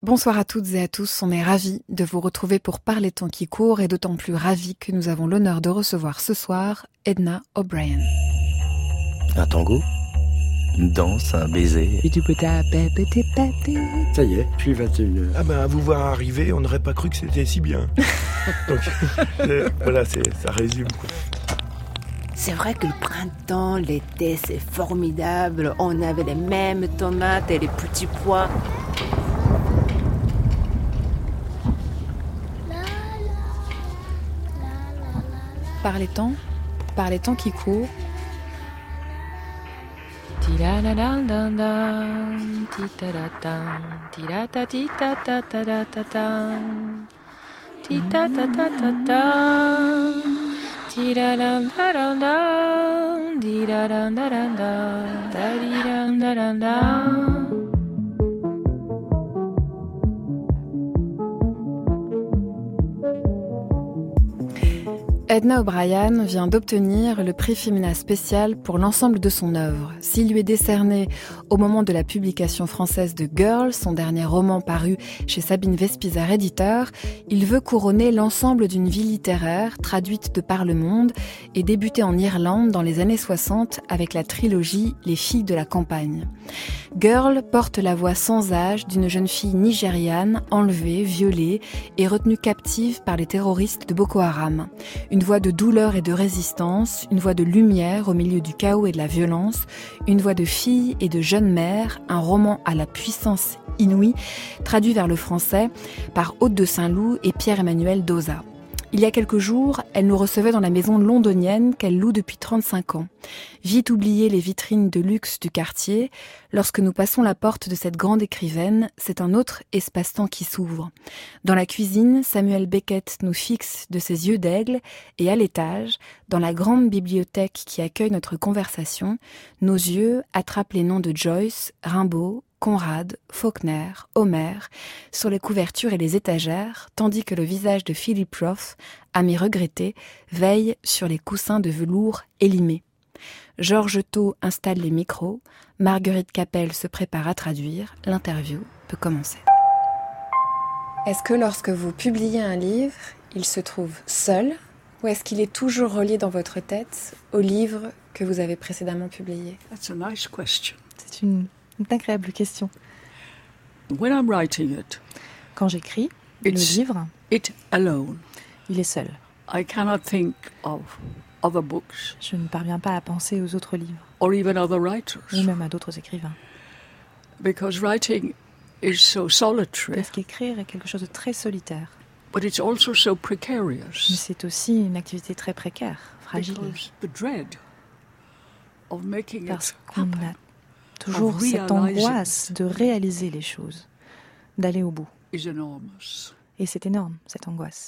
Bonsoir à toutes et à tous, on est ravis de vous retrouver pour Parler temps qui court et d'autant plus ravis que nous avons l'honneur de recevoir ce soir Edna O'Brien. Un tango, une danse, un baiser. Ça y est, puis 21h. Ah ben, à vous voir arriver, on n'aurait pas cru que c'était si bien. Donc, voilà, ça résume, quoi. C'est vrai que le printemps, l'été, c'est formidable. On avait les mêmes tomates et les petits pois. Parler temps qui court. Edna O'Brien vient d'obtenir le prix Femina spécial pour l'ensemble de son œuvre. S'il lui est décerné au moment de la publication française de Girl, son dernier roman paru chez Sabine Vespizar éditeur, il veut couronner l'ensemble d'une vie littéraire traduite de par le monde et débutée en Irlande dans les années 60 avec la trilogie Les filles de la campagne. Girl porte la voix sans âge d'une jeune fille nigériane enlevée, violée et retenue captive par les terroristes de Boko Haram. Une voix de douleur et de résistance, une voix de lumière au milieu du chaos et de la violence, une voix de fille et de jeune mère, un roman à la puissance inouïe, traduit vers le français par Aude de Saint-Loup et Pierre-Emmanuel Doza. Il y a quelques jours, elle nous recevait dans la maison londonienne qu'elle loue depuis 35 ans. Vite oubliées les vitrines de luxe du quartier, lorsque nous passons la porte de cette grande écrivaine, c'est un autre espace-temps qui s'ouvre. Dans la cuisine, Samuel Beckett nous fixe de ses yeux d'aigle et à l'étage, dans la grande bibliothèque qui accueille notre conversation, nos yeux attrapent les noms de Joyce, Rimbaud, Conrad, Faulkner, Homère, sur les couvertures et les étagères, tandis que le visage de Philip Roth, ami regretté, veille sur les coussins de velours élimés. Georges Thau installe les micros, Marguerite Capel se prépare à traduire, l'interview peut commencer. Est-ce que lorsque vous publiez un livre, il se trouve seul, ou est-ce qu'il est toujours relié dans votre tête au livre que vous avez précédemment publié ? That's a nice question. C'est une agréable question. When I'm writing it, Quand j'écris le livre, it alone. il est seul. I cannot think of other books Je ne parviens pas à penser aux autres livres, or even other writers ou même à d'autres écrivains. because writing is so solitary, Parce qu'écrire est quelque chose de très solitaire, but it's also so mais precarious c'est aussi une activité très précaire, fragile, because the dread of making parce it qu'on happen, a toujours of cette realizing angoisse de réaliser les choses, d'aller au bout. is enormous. Et c'est énorme, cette angoisse.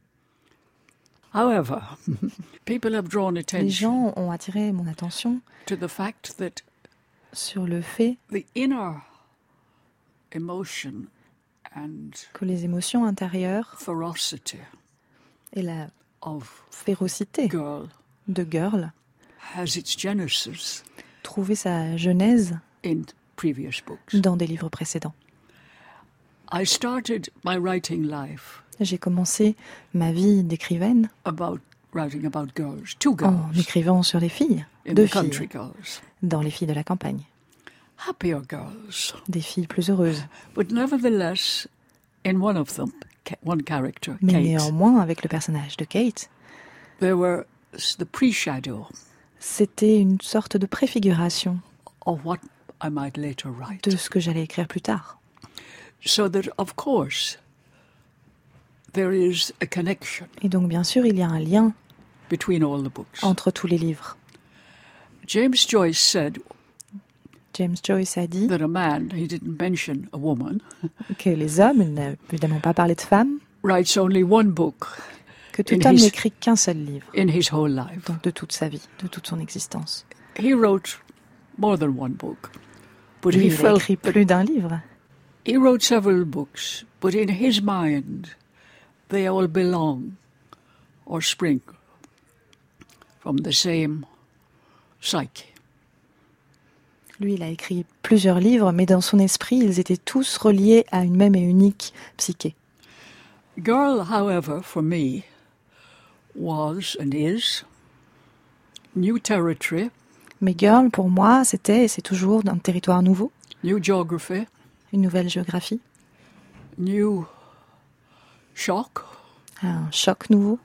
However, people have drawn Les attention gens ont attiré mon attention to the fact that sur le fait the inner emotion and que les émotions intérieures ferocity et la of férocité Girl de Girl has its genesis trouvaient sa genèse in previous books. dans des livres précédents. I started my writing life J'ai commencé ma vie d'écrivaine writing about girls, two en girls, écrivant sur les filles, in deux the country filles, girls, dans les filles de la campagne, happier girls, des filles plus heureuses. but nevertheless, in one of them, one character, Mais Kate, néanmoins, avec le personnage de Kate, there were the pre-shadow c'était une sorte de préfiguration of what I might later write. de ce que j'allais écrire plus tard. So that, of course, there is a connection Et donc, bien sûr, il y a un lien between all the books. entre tous les livres. James Joyce said James Joyce a dit that a man, he didn't mention a woman, que les hommes, il n'a évidemment pas parlé de femmes, writes only one book que tout In homme his- n'écrit qu'un seul livre, in his whole life. donc de toute sa vie, de toute son existence. He wrote more than one book, but Lui, he il a felt écrit that plus d'un livre. he wrote several books, but in his mind, they all belong or spring from the same psyche. Lui, il a écrit plusieurs livres, mais dans son esprit, ils étaient tous reliés à une même et unique psyché. Girl, however, for me, was and is new territory. Mais Girl, pour moi, c'était et c'est toujours un territoire nouveau. New geography. Une nouvelle géographie. New shock. Un choc nouveau.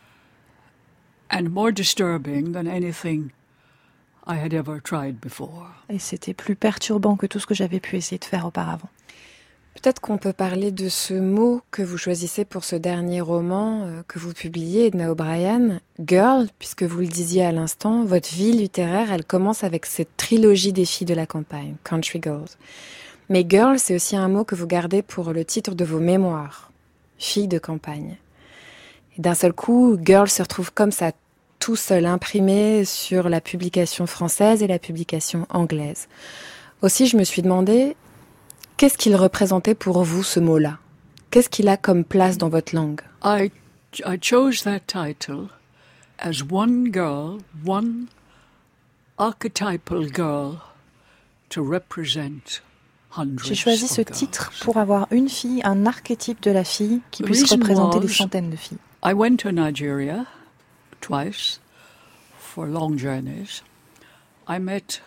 And more disturbing than anything I had ever tried before. Et c'était plus perturbant que tout ce que j'avais pu essayer de faire auparavant. Peut-être qu'on peut parler de ce mot que vous choisissez pour ce dernier roman que vous publiez, Edna O'Brien, Girl, puisque vous le disiez à l'instant, votre vie littéraire, elle commence avec cette trilogie des filles de la campagne, Country Girls. Mais Girl, c'est aussi un mot que vous gardez pour le titre de vos mémoires, Filles de campagne. Et d'un seul coup, Girl se retrouve comme ça, tout seul imprimé sur la publication française et la publication anglaise. Aussi, je me suis demandé, qu'est-ce qu'il représentait pour vous, ce mot-là? Qu'est-ce qu'il a comme place dans votre langue? I chose that title as one girl, one archetypal girl to represent hundreds. J'ai choisi ce titre pour avoir une fille, un archétype de la fille qui puisse représenter des centaines de filles. I went to Nigeria twice for long journeys. I met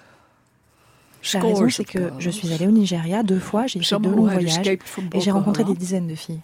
La raison, c'est que je suis allée au Nigeria 2 fois, j'ai fait 2 longs voyages et j'ai rencontré des dizaines de filles.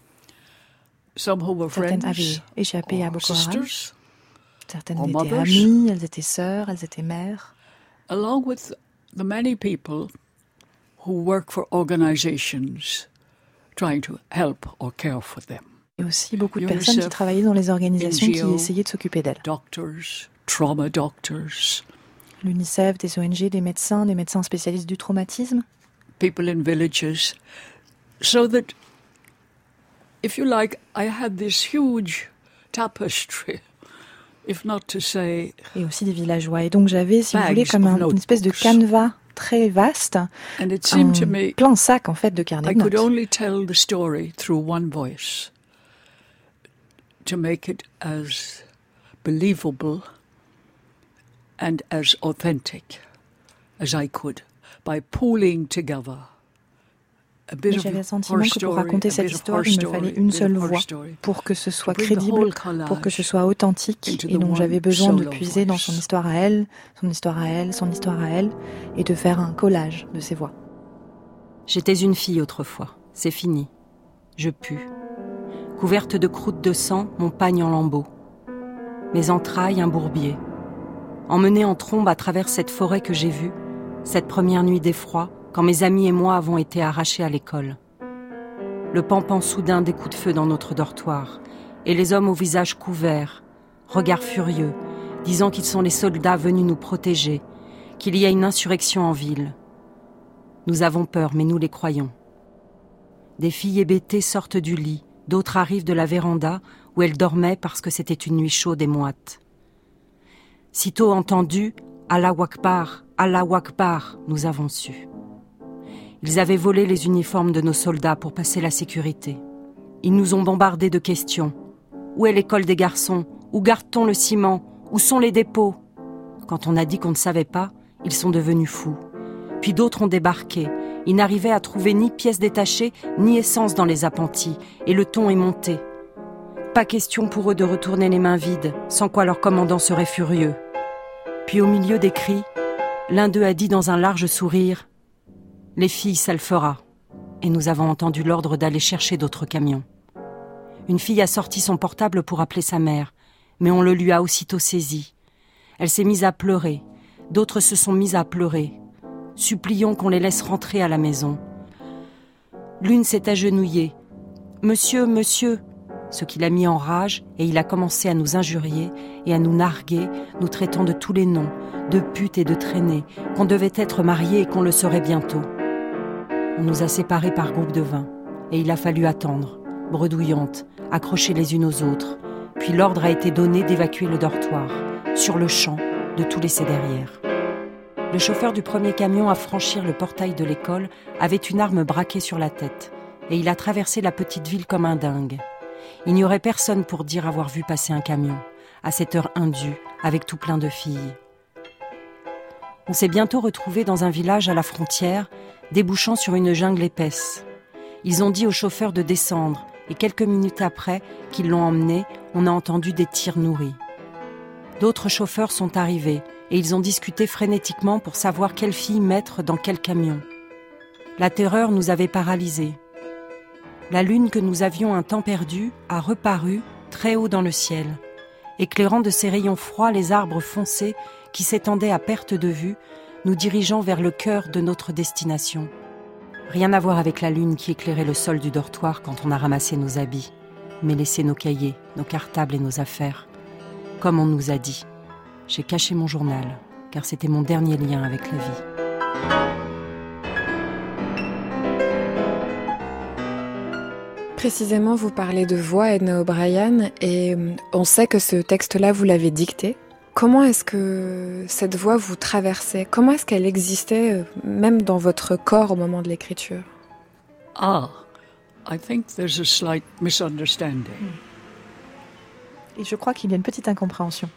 Certaines avaient échappé à Boko Haram, certaines étaient amies, elles étaient sœurs, elles étaient mères. Along with the many people who work for organizations trying to help or care for them. Et aussi beaucoup de personnes qui travaillaient dans les organisations qui essayaient de s'occuper d'elles. Doctors, trauma doctors. L'UNICEF, des ONG, des médecins spécialistes du traumatisme. People in villages. So that, if you like, I had this huge tapestry, if not to say... Et aussi des villageois. Et donc j'avais, si vous voulez, comme une espèce de canevas très vaste, plein sac en fait de carnets de notes. I could only tell the story through one voice to make it as believable and as authentic as I could, by pooling together a bit of j'avais le sentiment her que pour story, raconter cette histoire, il me fallait une seule voix pour que ce soit crédible, pour que ce soit authentique, et donc j'avais besoin de puiser dans son histoire à elle, son histoire à elle, son histoire à elle, et de faire un collage de ces voix. J'étais une fille autrefois, c'est fini. Je pue. Couverte de croûtes de sang, mon pagne en lambeaux. Mes entrailles, un bourbier. Emmenée en trombe à travers cette forêt que j'ai vue, cette première nuit d'effroi, quand mes amis et moi avons été arrachés à l'école. Le pan-pan soudain des coups de feu dans notre dortoir, et les hommes au visage couvert, regards furieux, disant qu'ils sont les soldats venus nous protéger, qu'il y a une insurrection en ville. Nous avons peur, mais nous les croyons. Des filles hébétées sortent du lit, d'autres arrivent de la véranda, où elles dormaient parce que c'était une nuit chaude et moite. Sitôt entendu, Allahu Akbar, Allahu Akbar, nous avons su. Ils avaient volé les uniformes de nos soldats pour passer la sécurité. Ils nous ont bombardés de questions. Où est l'école des garçons? Où garde-t-on le ciment? Où sont les dépôts? Quand on a dit qu'on ne savait pas, ils sont devenus fous. Puis d'autres ont débarqué. Ils n'arrivaient à trouver ni pièces détachées, ni essence dans les appentis, et le ton est monté. Pas question pour eux de retourner les mains vides, sans quoi leur commandant serait furieux. Puis au milieu des cris, l'un d'eux a dit dans un large sourire « Les filles, ça le fera ». Et nous avons entendu l'ordre d'aller chercher d'autres camions. Une fille a sorti son portable pour appeler sa mère, mais on le lui a aussitôt saisi. Elle s'est mise à pleurer, d'autres se sont mises à pleurer. Supplions qu'on les laisse rentrer à la maison. L'une s'est agenouillée. « Monsieur, monsieur !» Ce qui l'a mis en rage, et il a commencé à nous injurier et à nous narguer, nous traitant de tous les noms, de putes et de traînées, qu'on devait être mariés et qu'on le serait bientôt. On nous a séparés par groupe de 20, et il a fallu attendre, bredouillantes, accrochées les unes aux autres, puis l'ordre a été donné d'évacuer le dortoir, sur le champ, de tout laisser derrière. Le chauffeur du premier camion à franchir le portail de l'école avait une arme braquée sur la tête, et il a traversé la petite ville comme un dingue. Il n'y aurait personne pour dire avoir vu passer un camion, à cette heure indue, avec tout plein de filles. On s'est bientôt retrouvés dans un village à la frontière, débouchant sur une jungle épaisse. Ils ont dit au chauffeur de descendre, et quelques minutes après qu'ils l'ont emmené, on a entendu des tirs nourris. D'autres chauffeurs sont arrivés, et ils ont discuté frénétiquement pour savoir quelle fille mettre dans quel camion. La terreur nous avait paralysés. La lune que nous avions un temps perdu a reparu très haut dans le ciel, éclairant de ses rayons froids les arbres foncés qui s'étendaient à perte de vue, nous dirigeant vers le cœur de notre destination. Rien à voir avec la lune qui éclairait le sol du dortoir quand on a ramassé nos habits, mais laissé nos cahiers, nos cartables et nos affaires. Comme on nous a dit, j'ai caché mon journal, car c'était mon dernier lien avec la vie. Précisément, vous parlez de voix, Edna O'Brien, et on sait que ce texte-là, vous l'avez dicté. Comment est-ce que cette voix vous traversait? Comment est-ce qu'elle existait, même dans votre corps au moment de l'écriture? I think there's a slight misunderstanding. Et je crois qu'il y a une petite incompréhension.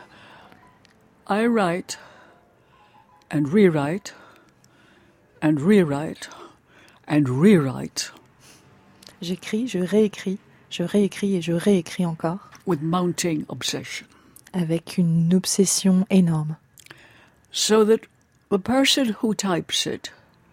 I write and rewrite and rewrite and rewrite. J'écris, je réécris et je réécris encore. With mounting obsession. Avec une obsession énorme. So that the person who types it,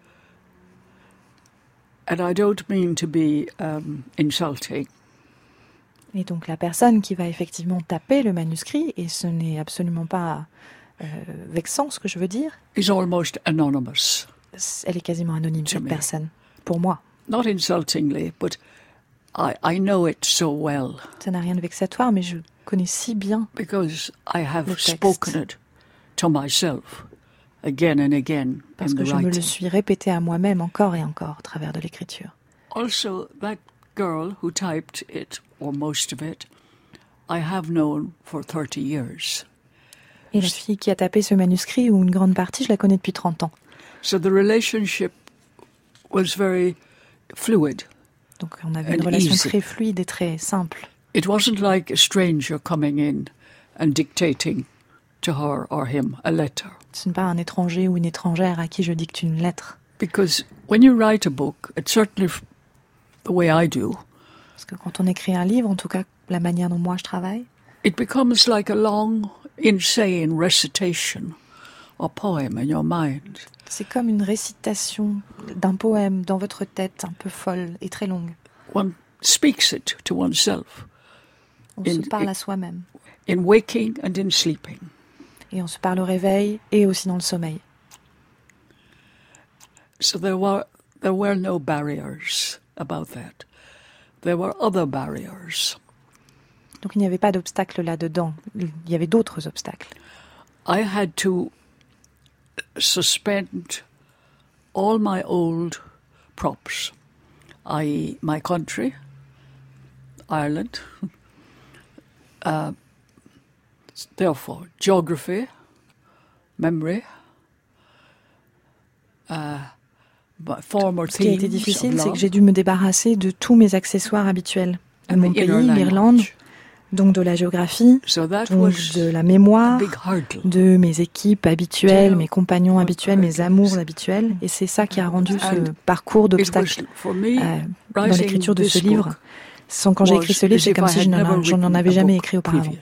and I don't mean to be insulting. Et donc la personne qui va effectivement taper le manuscrit, et ce n'est absolument pas vexant ce que je veux dire, is almost anonymous. Elle est quasiment anonyme, cette personne, pour moi. Not insultingly, but I know it so well. Ça n'a rien de vexatoire, mais je connais si bien. Because I have spoken it to myself again and again. Parce que je me le suis répété à moi-même encore et encore à travers de l'écriture. Also, that girl who typed it, or most of it, I have known for 30 years. Et la fille qui a tapé ce manuscrit, ou une grande partie, je la connais depuis 30 ans. So the relationship was very fluid. Donc on avait une relation très fluide et très simple. It wasn't like a stranger coming in and dictating to her or him a letter. Ce n'est pas un étranger ou une étrangère à qui je dicte une lettre. Because when you write a book, it's certainly the way I do. Parce que quand on écrit un livre, en tout cas la manière dont moi je travaille, it becomes like a long, insane recitation or poem in your mind. C'est comme une récitation d'un poème dans votre tête, un peu folle et très longue. One speaks it to oneself. On se parle à soi-même. In waking and in sleeping. Et on se parle au réveil et aussi dans le sommeil. So there were no barriers about that. There were other barriers. Donc il n'y avait pas d'obstacles là-dedans. Il y avait d'autres obstacles. I had to suspend all my old props, i.e. my country, Ireland, therefore geography, memory, former themes. Ce qui a été difficile, c'est que j'ai dû me débarrasser de tous mes accessoires habituels. De mon pays, l'Irlande, donc de la géographie, donc de la mémoire, de mes équipes habituelles, mes compagnons habituels, mes amours habituels. Et c'est ça qui a rendu ce parcours d'obstacles dans l'écriture de ce livre. Quand j'ai écrit ce livre, c'est comme si je n'en avais jamais écrit auparavant.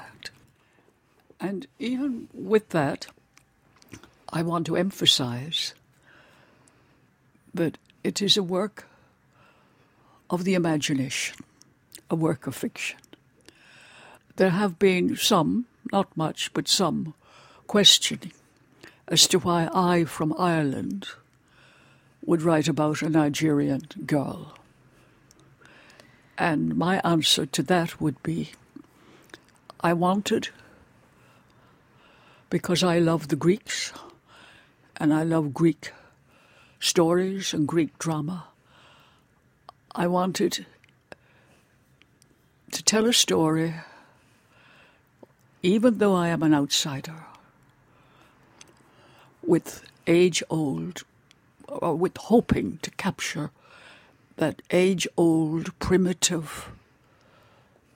And even with that, I want to emphasize that it is a work of the imagination, a work of fiction. There have been some, not much, but some, questioning as to why I, from Ireland, would write about a Nigerian girl. And my answer to that would be, I wanted, because I love the Greeks, and I love Greek stories and Greek drama, I wanted to tell a story, even though I am an outsider, with age-old, or with hoping to capture that age-old, primitive,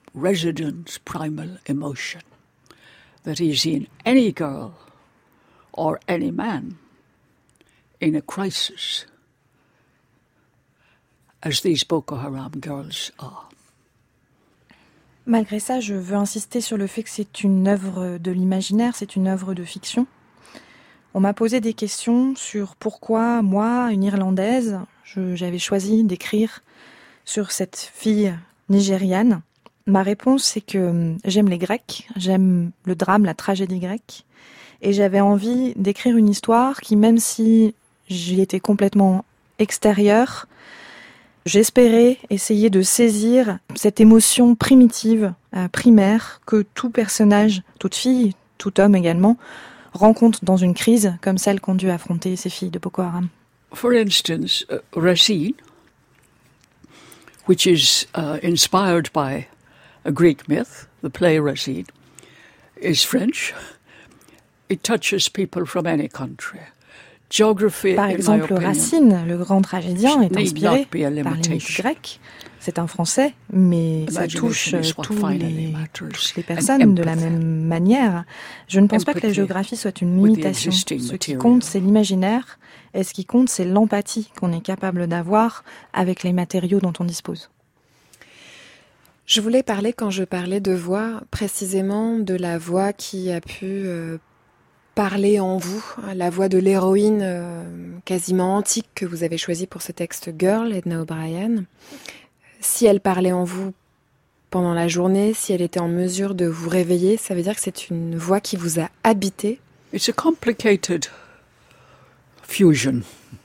resident, primal emotion that is in any girl or any man in a crisis, as these Boko Haram girls are. Malgré ça, je veux insister sur le fait que c'est une œuvre de l'imaginaire, c'est une œuvre de fiction. On m'a posé des questions sur pourquoi, moi, une Irlandaise, j'avais choisi d'écrire sur cette fille nigériane. Ma réponse, c'est que j'aime les Grecs, j'aime le drame, la tragédie grecque, et j'avais envie d'écrire une histoire qui, même si j'y étais complètement extérieure, j'espérais essayer de saisir cette émotion primitive, primaire, que tout personnage, toute fille, tout homme également, rencontre dans une crise comme celle qu'ont dû affronter ces filles de Boko Haram. For instance, Racine, which is inspired by a Greek myth, the play Racine, is French. It touches people from any country. Par exemple, Racine, le grand tragédien, est inspiré par les mythes grecs. C'est un Français, mais ça touche toutes les personnes de la même manière. Je ne pense pas que la géographie soit une limitation. Ce qui compte, c'est l'imaginaire, et ce qui compte, c'est l'empathie qu'on est capable d'avoir avec les matériaux dont on dispose. Je voulais parler, quand je parlais de voix, précisément de la voix qui a pu parler en vous, la voix de l'héroïne quasiment antique que vous avez choisie pour ce texte Girl, Edna O'Brien. Si elle parlait en vous pendant la journée, si elle était en mesure de vous réveiller, ça veut dire que c'est une voix qui vous a habité. It's a complicated fusion.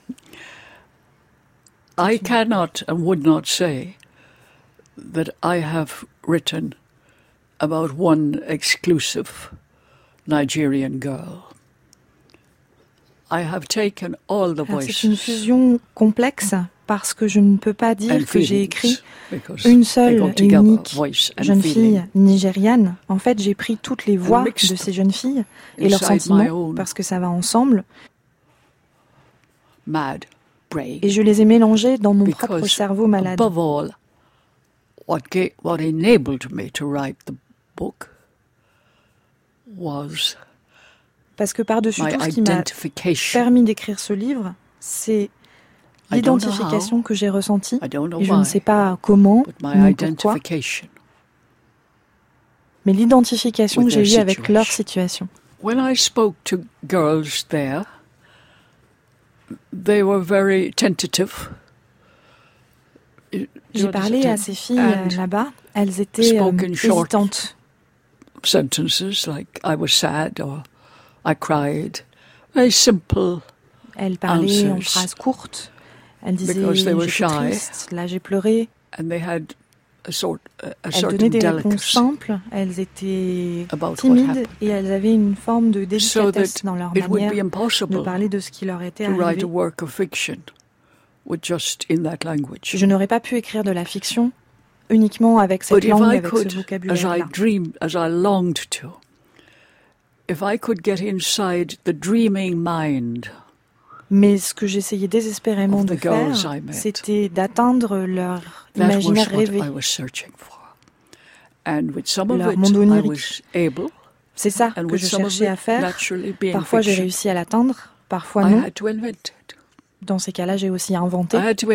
I cannot and would not say that I have written about one exclusive Nigerian girl. I have taken all the voices. C'est une fusion complexe parce que je ne peux pas dire que j'ai écrit une seule et unique jeune fille nigériane. En fait, j'ai pris toutes les voix de ces jeunes filles et leurs sentiments parce que ça va ensemble. Et je les ai mélangés dans mon propre cerveau malade. Above all, what enabled me to write the book was parce que par-dessus tout, ce qui m'a permis d'écrire ce livre, c'est l'identification que j'ai ressentie. Et je ne sais pas comment, ni pourquoi, mais l'identification que j'ai eue avec leur situation. When I spoke to girls there, they were very tentative. J'ai parlé à ces filles là-bas, elles étaient hésitantes. Sentences like I was sad or I cried, very simple. Elles parlaient en phrases courtes. Elles disaient j'étais triste, là j'ai pleuré. And they had elles donnaient des réponses simples. Elles étaient timides et elles avaient une forme de délicatesse dans leur manière de parler de ce qui leur était arrivé. Je n'aurais pas pu écrire de la fiction uniquement avec cette langue, avec ce vocabulaire-là. Mais ce que j'essayais désespérément de faire, c'était d'atteindre leur imaginaire rêvé, leur monde onirique. C'est ça que je cherchais à faire. Parfois j'ai réussi à l'atteindre, parfois non. Dans ces cas-là, j'ai aussi inventé.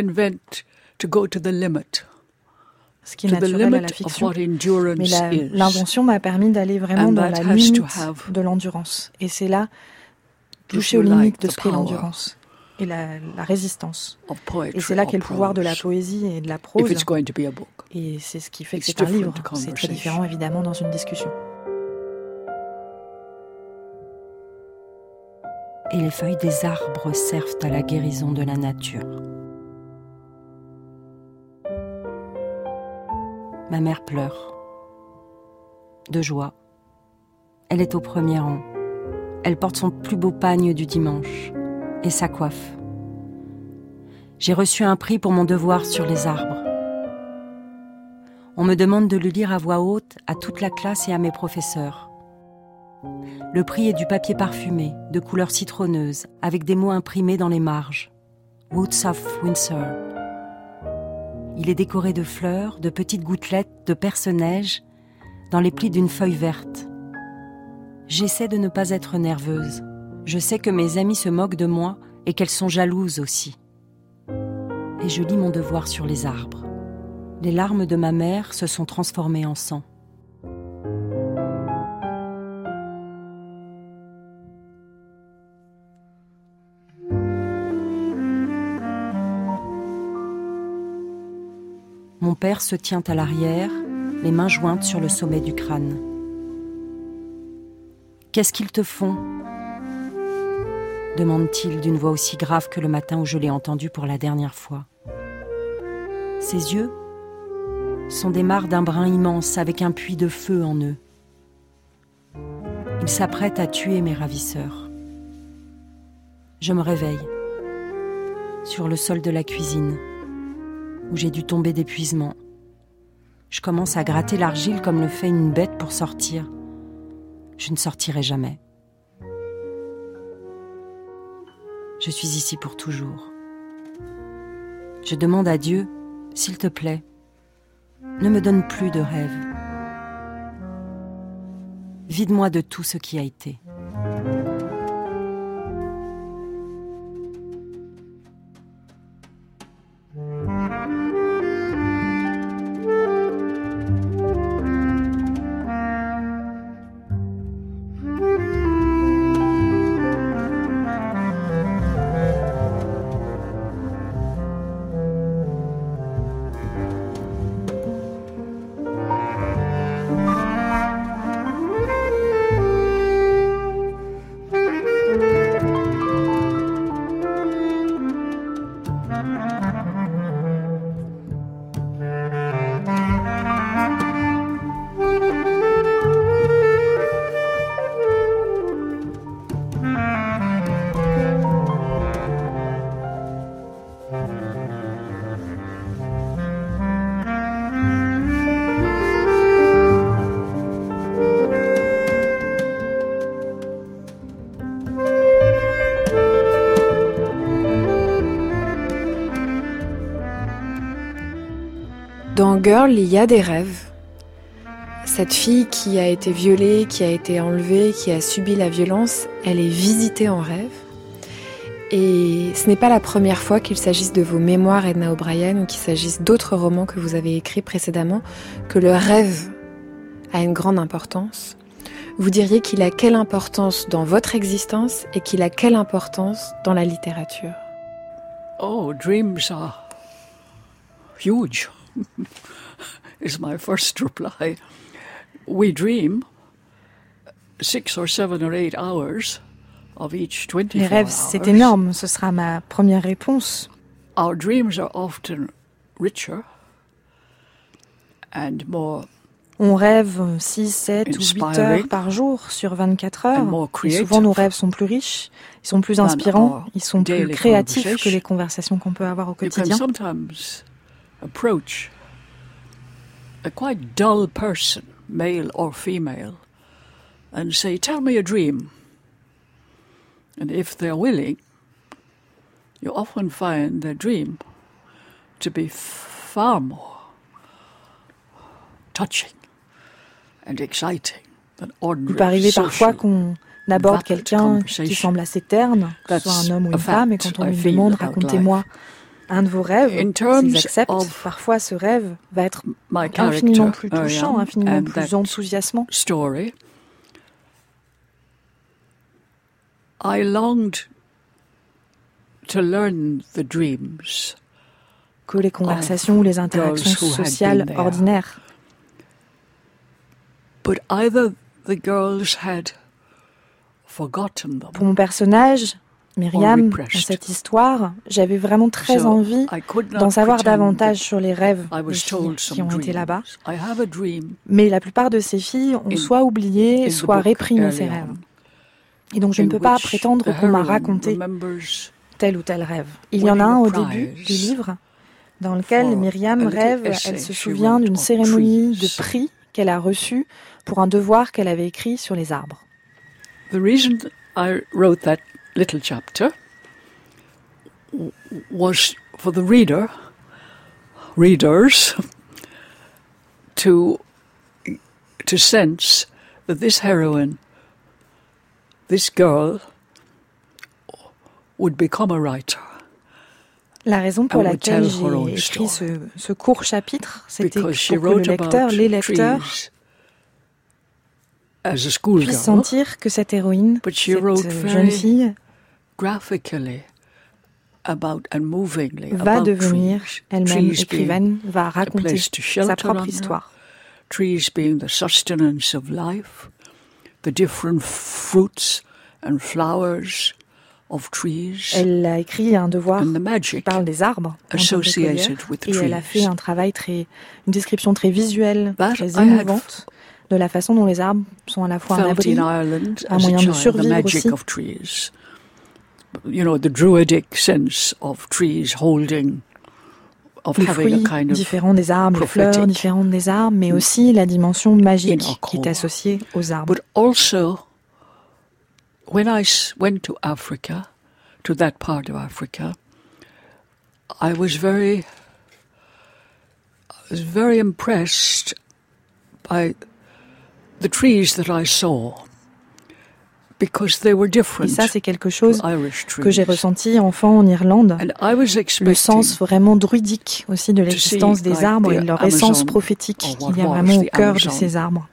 Ce qui est naturel à la fiction. Mais l'invention m'a permis d'aller vraiment dans la limite de l'endurance. Et c'est là, toucher aux limites de ce qu'est l'endurance et la résistance. Et c'est là qu'est le pouvoir de la poésie et de la prose. Et c'est ce qui fait que c'est un livre. C'est très différent, évidemment, dans une discussion. Et les feuilles des arbres servent à la guérison de la nature. Ma mère pleure. De joie. Elle est au premier rang. Elle porte son plus beau pagne du dimanche et sa coiffe. J'ai reçu un prix pour mon devoir sur les arbres. On me demande de le lire à voix haute à toute la classe et à mes professeurs. Le prix est du papier parfumé, de couleur citronneuse, avec des mots imprimés dans les marges. Woods of Windsor. Il est décoré de fleurs, de petites gouttelettes, de perce-neige, dans les plis d'une feuille verte. J'essaie de ne pas être nerveuse. Je sais que mes amies se moquent de moi et qu'elles sont jalouses aussi. Et je lis mon devoir sur les arbres. Les larmes de ma mère se sont transformées en sang. Mon père se tient à l'arrière, les mains jointes sur le sommet du crâne. « Qu'est-ce qu'ils te font ?» demande-t-il d'une voix aussi grave que le matin où je l'ai entendu pour la dernière fois. Ses yeux sont des mares d'un brun immense avec un puits de feu en eux. Il s'apprête à tuer mes ravisseurs. Je me réveille sur le sol de la cuisine où j'ai dû tomber d'épuisement. Je commence à gratter l'argile comme le fait une bête pour sortir. Je ne sortirai jamais. Je suis ici pour toujours. Je demande à Dieu, s'il te plaît, ne me donne plus de rêves. Vide-moi de tout ce qui a été. Dans Girl, il y a des rêves. Cette fille qui a été violée, qui a été enlevée, qui a subi la violence, elle est visitée en rêve. Et ce n'est pas la première fois qu'il s'agisse de vos mémoires, Edna O'Brien, ou qu'il s'agisse d'autres romans que vous avez écrits précédemment, que le rêve a une grande importance. Vous diriez qu'il a quelle importance dans votre existence et qu'il a quelle importance dans la littérature? Oh, dreams are huge, is my first reply. We dream 6 or 7 or 8 hours of each 24 Les rêves, c'est énorme, ce sera ma première réponse. Our dreams are often richer and more. On rêve 6, 7 ou 8 heures par jour sur 24 heures. Et souvent, nos rêves sont plus riches, ils sont plus inspirants, ils sont plus créatifs que les conversations qu'on peut avoir au quotidien. You can sometimes approach a quite dull person, male or female, and say, "Tell me a dream." And if they're willing, you often find their dream to be far more touching and exciting than ordinary. Il peut arriver parfois qu'on aborde quelqu'un qui semble assez terne, que ce soit un homme ou une femme, et quand on lui demande « racontez-moi un de vos rêves », s'ils acceptent, parfois ce rêve va être infiniment plus touchant, infiniment plus enthousiasmant. Story, I longed to learn the dreams que les conversations ou les interactions sociales ordinaires. But either the girls had forgotten them. Pour mon personnage, Myriam, dans cette histoire, j'avais vraiment très envie d'en savoir davantage sur les rêves des filles qui ont été là-bas. Mais la plupart de ces filles ont soit oublié, soit réprimé ces rêves. Et donc je ne peux pas prétendre qu'on m'a raconté tel ou tel rêve. Il y en a un au début du livre dans lequel Myriam rêve, elle se souvient d'une cérémonie de prix qu'elle a reçue pour un devoir qu'elle avait écrit sur les arbres. The reason I wrote that little chapter was for the readers, to sense that this heroine, this girl, would become a writer. La raison pour laquelle j'ai écrit ce court chapitre, c'était pour que le lecteur, les lecteurs, puissent sentir que cette héroïne, cette jeune fille, va devenir elle-même écrivaine, va raconter sa propre histoire. Trees being the sustenance of life, the different fruits and flowers of trees. Elle a écrit un devoir qui parle des arbres associated with trees. Et elle a fait un travail une description très visuelle, très émouvante de la façon dont les arbres sont à la fois un abri, un moyen de survivre aussi. You know, the druidic sense of trees holding, of les having fruits a kind of différents des arbres, les fleurs différentes des arbres, mais aussi la dimension magique qui est associée aux arbres. But also, when I went to Africa, to that part of Africa, I was very impressed by the trees that I saw. Because they were different. Et ça, c'est quelque chose que j'ai ressenti enfant en Irlande. Le sens vraiment druidique aussi de l'existence des arbres et leur essence prophétique qu'il y a vraiment au cœur de ces arbres.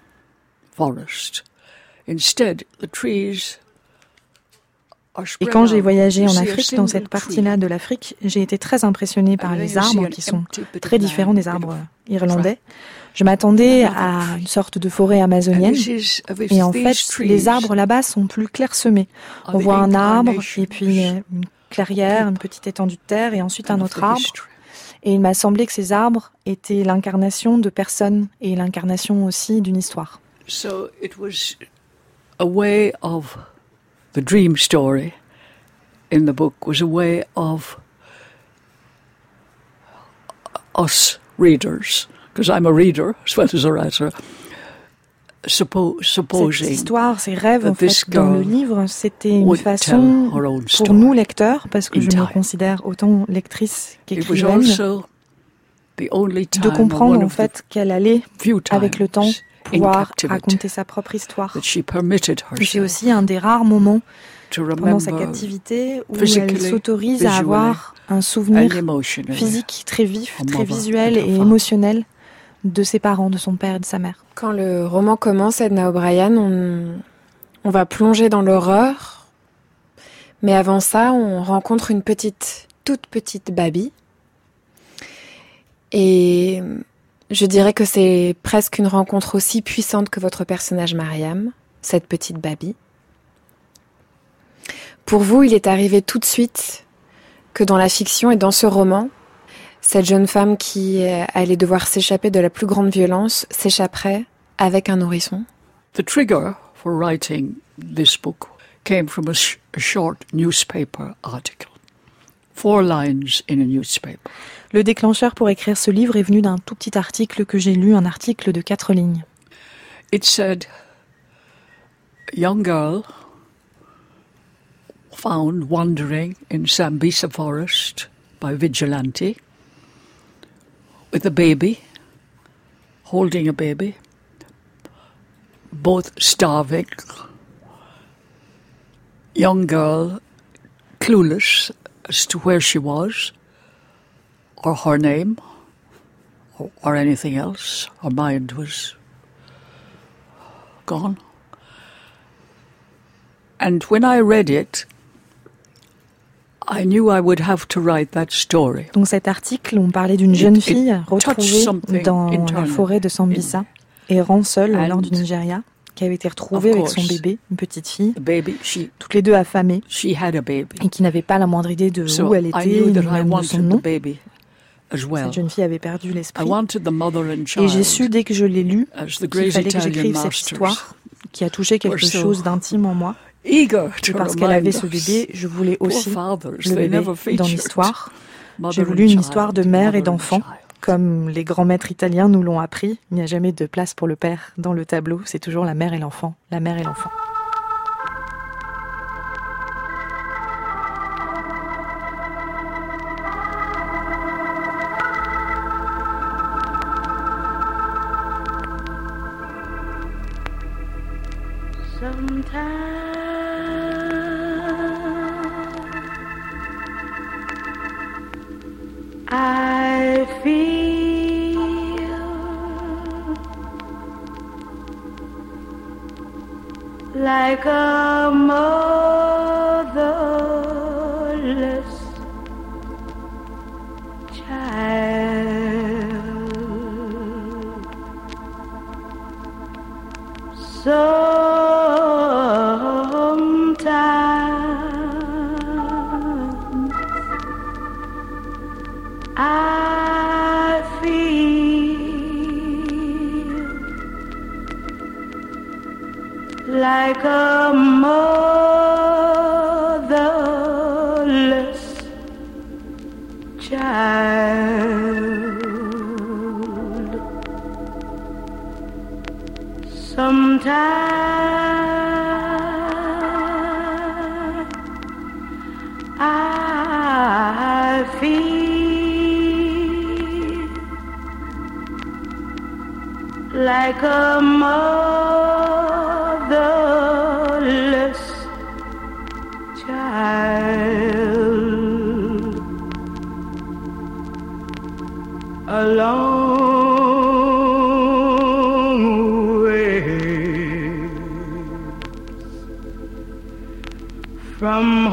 Et quand j'ai voyagé en Afrique, dans cette partie-là de l'Afrique, j'ai été très impressionnée par les arbres qui sont très différents des arbres irlandais. Je m'attendais à une sorte de forêt amazonienne et en fait, les arbres là-bas sont plus clairsemés. On voit un arbre et puis une clairière, une petite étendue de terre et ensuite un autre arbre. Et il m'a semblé que ces arbres étaient l'incarnation de personnes et l'incarnation aussi d'une histoire. So it was a way of the dream story in the book was a way of us readers. Because I'm a reader as well as a writer, cette histoire, ces rêves, en fait, dans le livre, c'était une façon pour nous, lecteurs, parce que je me considère autant lectrice qu'écrivaine, de comprendre, en fait, qu'elle allait, avec le temps, pouvoir raconter sa propre histoire. Et c'est aussi un des rares moments pendant sa captivité où elle s'autorise à avoir un souvenir physique très vif, très visuel et émotionnel de ses parents, de son père et de sa mère. Quand le roman commence, Edna O'Brien, on va plonger dans l'horreur, mais avant ça, on rencontre une toute petite Baby. Et je dirais que c'est presque une rencontre aussi puissante que votre personnage Mariam, cette petite Baby. Pour vous, il est arrivé tout de suite que dans la fiction et dans ce roman, cette jeune femme qui allait devoir s'échapper de la plus grande violence s'échapperait avec un nourrisson. The trigger for writing this book came from a short newspaper article. 4 lines in a newspaper. Le déclencheur pour écrire ce livre est venu d'un tout petit article que j'ai lu, un article de 4 lignes. It said, a young girl found wandering in Sambisa forest by vigilante with a baby, holding a baby, both starving, young girl clueless as to where she was, or her name, or anything else. Her mind was gone. And when I read it, I knew I would have to write that story. Donc cet article, on parlait d'une jeune fille retrouvée dans la forêt de Sambisa, errant seule au nord du Nigeria, qui avait été retrouvée avec son bébé, une petite fille, toutes les deux affamées, et qui n'avait pas la moindre idée de où elle était, ni même de son nom. Cette jeune fille avait perdu l'esprit. Et j'ai su, dès que je l'ai lu, qu'il fallait que j'écrive cette histoire qui a touché quelque chose d'intime en moi. Et parce qu'elle avait ce bébé, je voulais aussi le bébé dans l'histoire. J'ai voulu une histoire de mère et d'enfant. Comme les grands maîtres italiens nous l'ont appris, il n'y a jamais de place pour le père dans le tableau, c'est toujours la mère et l'enfant, la mère et l'enfant. like a motherless child. Sometimes I feel like a motherless child. Sometimes I feel like a motherless child, a long way from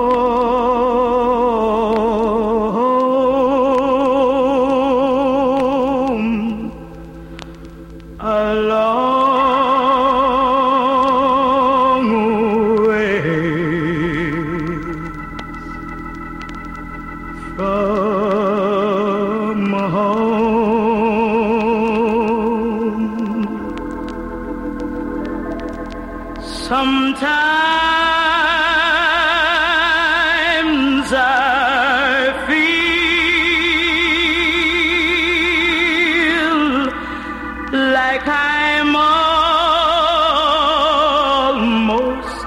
home, a long way from home. Sometimes I feel like I'm almost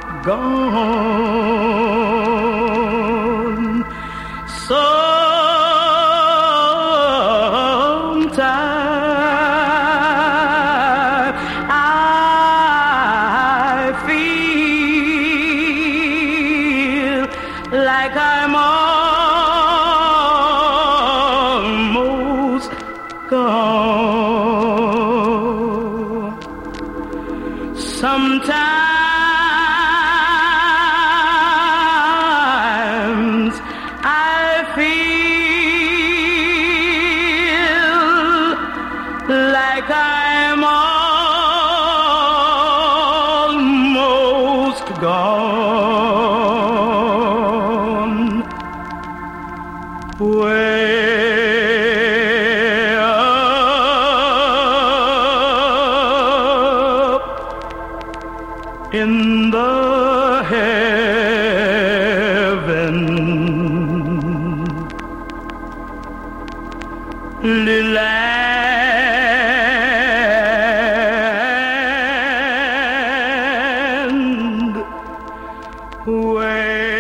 gone. Sometimes I feel like I'm almost gone. Sometimes I feel like I'm almost gone. Way up in the heaven, land, way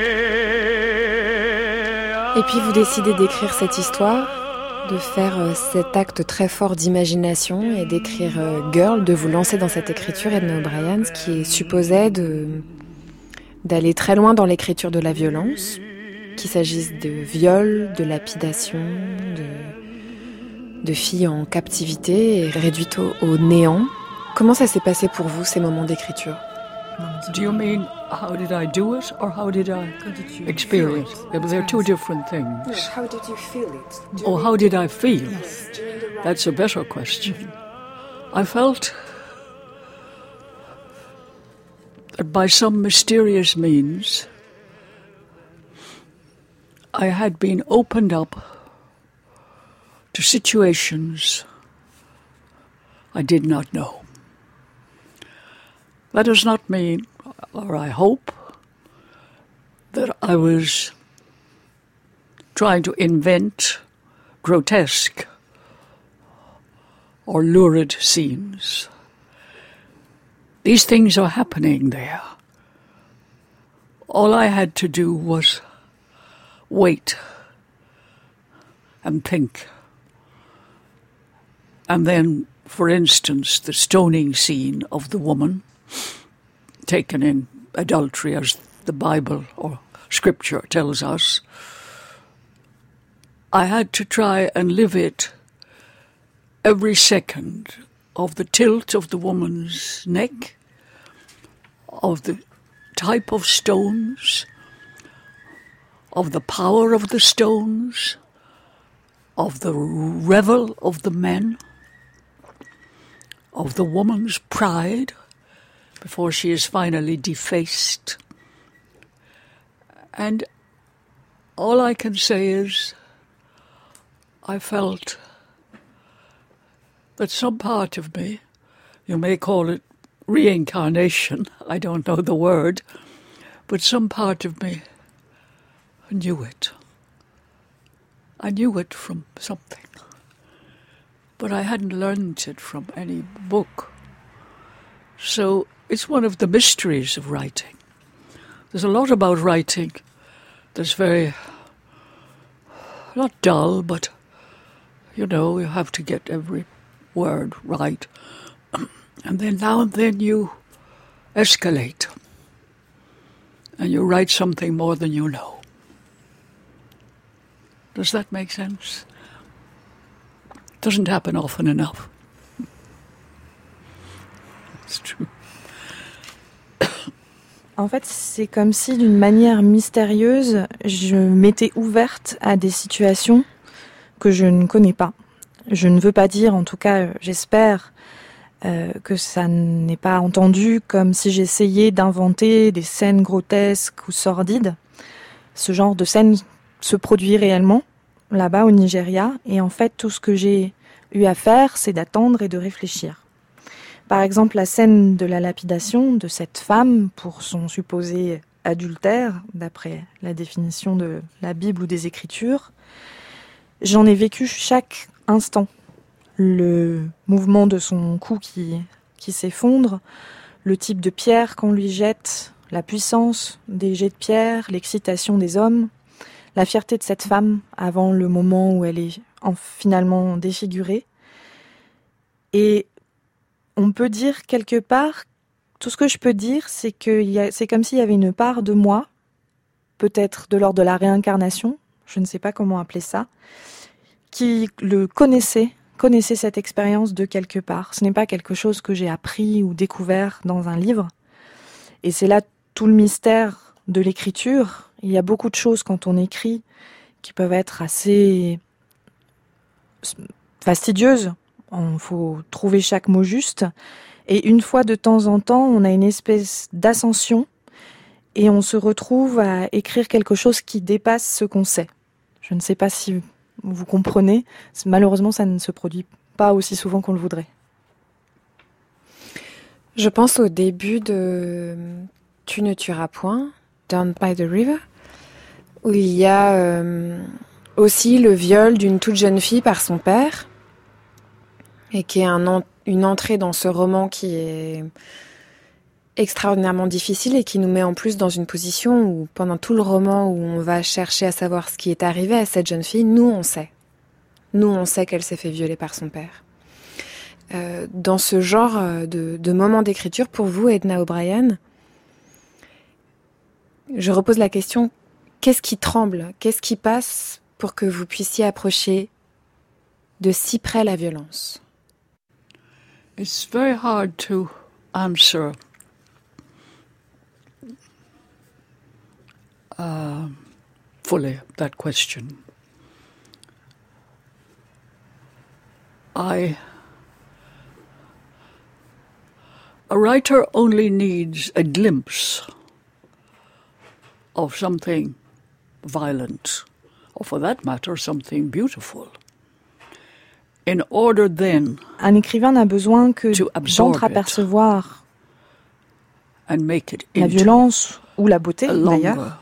Et puis vous décidez d'écrire cette histoire, de faire cet acte très fort d'imagination et d'écrire Girl, de vous lancer dans cette écriture, Edna O'Brien, ce qui supposait d'aller très loin dans l'écriture de la violence, qu'il s'agisse de viol, de lapidation, de filles en captivité et réduites au néant. Comment ça s'est passé pour vous, ces moments d'écriture? Do you mean how did I do it or how did I experience it? They're two different things. No, how did you feel it? How did I feel? That's a better question. I felt that by some mysterious means I had been opened up to situations I did not know. That does not mean, or I hope, that I was trying to invent grotesque or lurid scenes. These things are happening there. All I had to do was wait and think. And then, for instance, the stoning scene of the woman taken in adultery, as the Bible or Scripture tells us, I had to try and live it every second of the tilt of the woman's neck of the type of stones, of the power of the stones, of the revel of the men, of the woman's pride before she is finally defaced. And all I can say is I felt that some part of me, you may call it reincarnation, I don't know the word, but some part of me knew it. I knew it from something, but I hadn't learned it from any book. So it's one of the mysteries of writing. There's a lot about writing that's very, not dull, but, you have to get every word right. And then now and then you escalate, and you write something more than you know. Does that make sense? Doesn't happen often enough. It's true. En fait, c'est comme si d'une manière mystérieuse, je m'étais ouverte à des situations que je ne connais pas. Je ne veux pas dire, en tout cas, j'espère que ça n'est pas entendu comme si j'essayais d'inventer des scènes grotesques ou sordides. Ce genre de scène se produit réellement, là-bas au Nigeria, et en fait, tout ce que j'ai eu à faire, c'est d'attendre et de réfléchir. Par exemple, la scène de la lapidation de cette femme pour son supposé adultère, d'après la définition de la Bible ou des Écritures, j'en ai vécu chaque instant. Le mouvement de son cou qui s'effondre, le type de pierre qu'on lui jette, la puissance des jets de pierre, l'excitation des hommes, la fierté de cette femme avant le moment où elle est finalement défigurée. Et on peut dire quelque part, tout ce que je peux dire, c'est que c'est comme s'il y avait une part de moi, peut-être de l'ordre de la réincarnation, je ne sais pas comment appeler ça, qui le connaissait cette expérience de quelque part. Ce n'est pas quelque chose que j'ai appris ou découvert dans un livre. Et c'est là tout le mystère de l'écriture. Il y a beaucoup de choses quand on écrit qui peuvent être assez fastidieuses. Il faut trouver chaque mot juste. Et une fois de temps en temps, on a une espèce d'ascension et on se retrouve à écrire quelque chose qui dépasse ce qu'on sait. Je ne sais pas si vous comprenez. Malheureusement, ça ne se produit pas aussi souvent qu'on le voudrait. Je pense au début de Tu ne tueras point, Down by the River, où il y a aussi le viol d'une toute jeune fille par son père, et qui est une entrée dans ce roman qui est extraordinairement difficile et qui nous met en plus dans une position où, pendant tout le roman, où on va chercher à savoir ce qui est arrivé à cette jeune fille, nous on sait. Nous on sait qu'elle s'est fait violer par son père. Dans ce genre de moment d'écriture, pour vous, Edna O'Brien, je repose la question, qu'est-ce qui tremble? Qu'est-ce qui passe pour que vous puissiez approcher de si près la violence? It's very hard to answer fully that question. A writer only needs a glimpse of something violent, or for that matter, something beautiful. In order then, un écrivain n'a besoin que d'entreapercevoir la violence ou la beauté, d'ailleurs,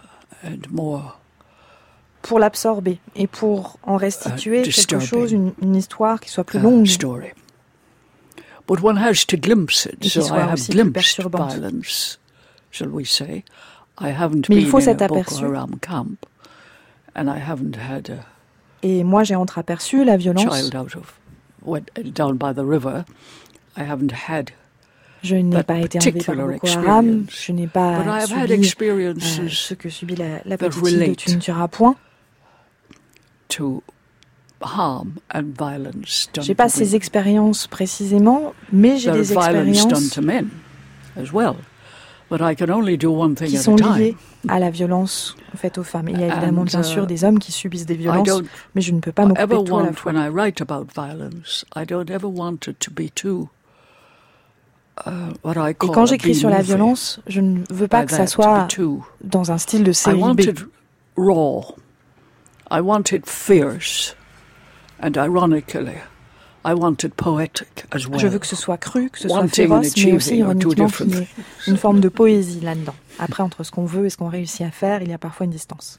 pour l'absorber et pour en restituer quelque chose, une histoire qui soit plus longue. But one has to glimpse it, so I have glimpsed violence, shall we say. I haven't been in a Boko Haram camp, and I haven't had a Et moi, j'ai entreaperçu la violence. Down by the river. I haven't had je n'ai pas été enlevée par Boko Haram, je n'ai pas subi ce que subit la petite fille de Tu ne tueras point. J'ai pas ces expériences précisément, mais j'ai des expériences qui sont liées à la violence faite aux femmes. Il y a évidemment bien sûr des hommes qui subissent des violences, mais je ne peux pas m'occuper de tout à la fois. Et quand j'écris sur la violence, je ne veux pas que ça soit dans un style de série B. I wanted fierce, and ironically, I wanted poetic as well. Je veux que ce soit cru, que ce soit féroce, mais aussi ironiquement qu'il y ait une forme de poésie là-dedans. Après, entre ce qu'on veut et ce qu'on réussit à faire, il y a parfois une distance.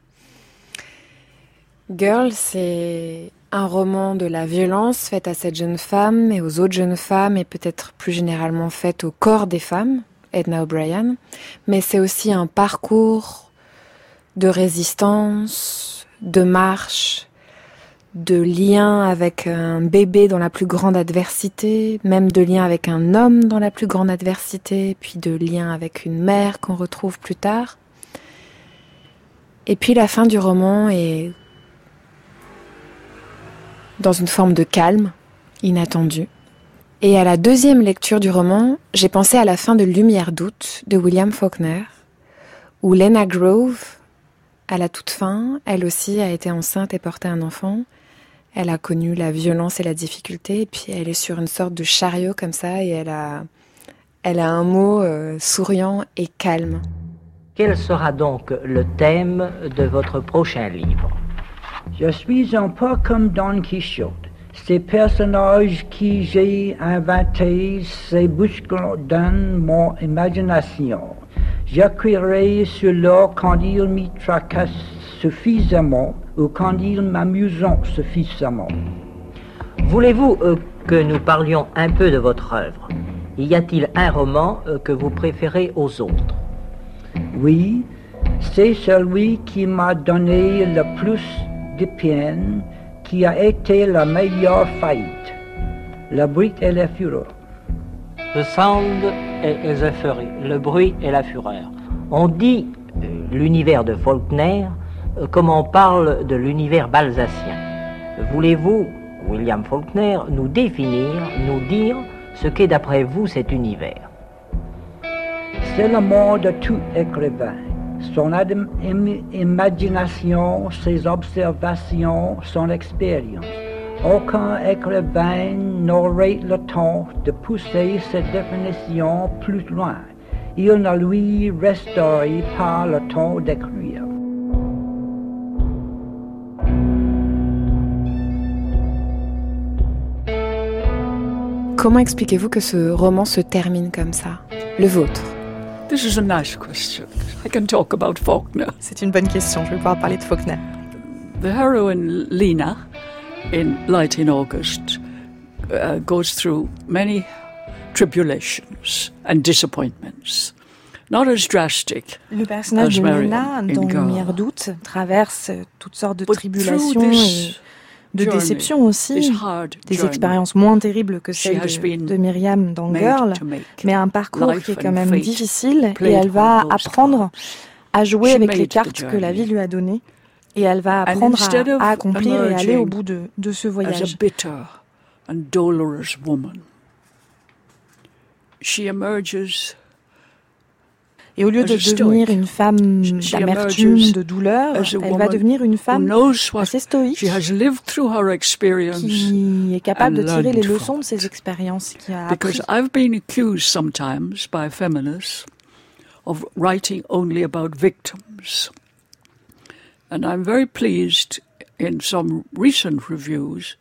Girl, c'est un roman de la violence faite à cette jeune femme et aux autres jeunes femmes et peut-être plus généralement faite au corps des femmes, Edna O'Brien. Mais c'est aussi un parcours de résistance, de marche, de lien avec un bébé dans la plus grande adversité, même de lien avec un homme dans la plus grande adversité, puis de lien avec une mère qu'on retrouve plus tard. Et puis la fin du roman est dans une forme de calme, inattendu. Et à la deuxième lecture du roman, j'ai pensé à la fin de Lumière d'août de William Faulkner, où Lena Grove, à la toute fin, elle aussi a été enceinte et porté un enfant. Elle a connu la violence et la difficulté, et puis elle est sur une sorte de chariot comme ça, et elle a un mot souriant et calme. Quel sera donc le thème de votre prochain livre ? Je suis un peu comme Don Quichotte. Ces personnages qui j'ai inventés, ces bousculent mon imagination. J'écrirai sur l'or quand ils m'y tracassent suffisamment ou quand ils m'amusent suffisamment. Voulez-vous que nous parlions un peu de votre œuvre ? Y a-t-il un roman que vous préférez aux autres ? Oui, c'est celui qui m'a donné le plus de peine, qui a été la meilleure faillite. Le bruit et la fureur. The Sound et the Fury, le bruit et la fureur. On dit l'univers de Faulkner comme on parle de l'univers balsacien. Voulez-vous, William Faulkner, nous définir, nous dire ce qu'est d'après vous cet univers ? C'est le monde de tout écrivain. Son imagination, ses observations, son expérience. Aucun écrivain n'aurait le temps de pousser cette définition plus loin. Il ne lui resterait pas le temps d'écrire. Comment expliquez-vous que ce roman se termine comme ça, le vôtre ? This is a nice question. I can talk about Faulkner. C'est une bonne question, je vais pouvoir parler de Faulkner. The heroine Lena in Light in August goes through many tribulations and disappointments. Not as drastic. Le personnage de Lena dans Lumière d'août traverse toutes sortes de tribulations et de déceptions aussi, des expériences moins terribles que celles de Myriam dans Girl, mais un parcours qui est quand même difficile, et elle va apprendre à jouer avec les cartes que la vie lui a données, et elle va apprendre à accomplir et aller au bout de ce voyage. As a bitter and dolorous woman, she emerges. Et au lieu de devenir une femme d'amertume, de douleur, elle va devenir une femme assez stoïque, qui est capable de tirer les leçons de ses expériences, qui a appris. Because I've been accused sometimes by feminists of writing only about victims. And I'm very pleased in some recent reviews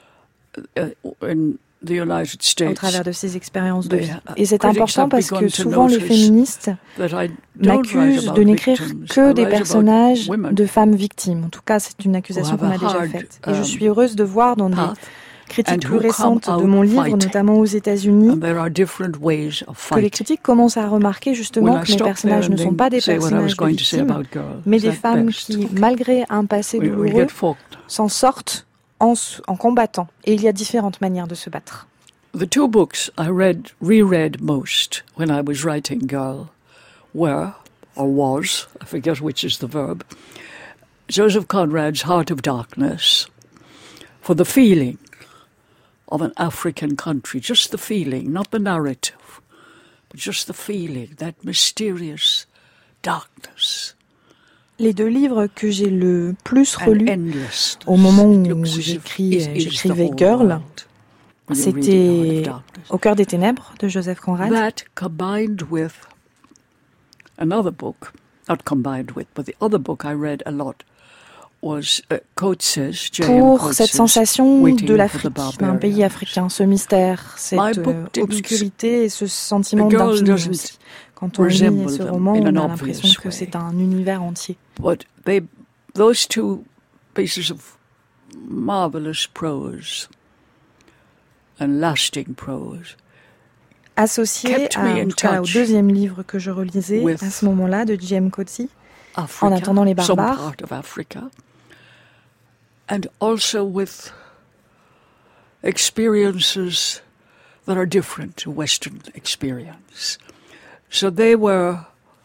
in the United States, au travers de ses expériences de vie. Et c'est important parce que souvent les féministes m'accusent de n'écrire que des personnages de femmes victimes. En tout cas, c'est une accusation qu'on a déjà faite. Et je suis heureuse de voir dans des critiques plus récentes de mon livre, notamment aux États-Unis, que les critiques commencent à remarquer justement que mes personnages ne sont pas des personnages de victimes, mais des femmes qui, malgré un passé douloureux, s'en sortent en combattant. Et il y a différentes manières de se battre. The two books I reread most when I was writing Girl were, or was, I forget which is the verb, Joseph Conrad's Heart of Darkness, for the feeling of an African country, just the feeling, not the narrative, but just the feeling, that mysterious darkness. Les deux livres que j'ai le plus relus au moment où j'écrivais Girl, c'était Au cœur des ténèbres de Joseph Conrad. That combined with another book, not combined with, but the other book I read a lot was Coates, pour cette sensation de l'Afrique, d'un pays africain, ce mystère, cette obscurité et ce sentiment d'infini aussi. Quand on lit ce roman, on a l'impression que c'est un univers entier. But those two pieces of marvelous prose and lasting prose, associé au deuxième livre que je relisais à ce moment-là de J.M. Coetzee, En attendant les barbares, and also with experiences that are different to Western experience. So they were